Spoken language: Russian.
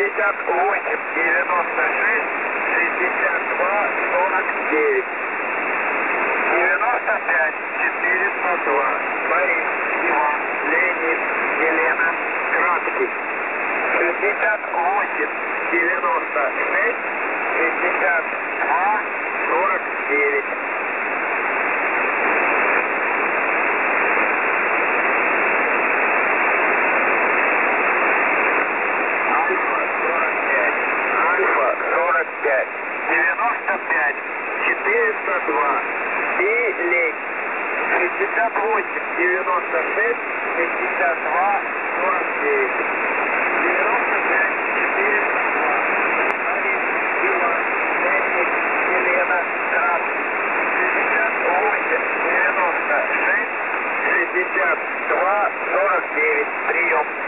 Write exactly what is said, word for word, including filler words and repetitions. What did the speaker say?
шестьдесят восемь девяносто шесть шестьдесят два сорок девять. девяносто пять четыреста два. Борис, Иван, Леонид, Елена, Краткий. шестьдесят восемь девяносто шесть шестьдесят два сорок девять. Альфа сорок пять. Альфа сорок пять. девяносто пять четыреста два. И лень. шестьдесят восемь девяносто шесть шестьдесят два сорок девять. девяносто пять четыреста два. Борис, Иван, Леонид, Елена, Краткий. шестьдесят восемь девяносто шесть шестьдесят два сорок девять. Прием.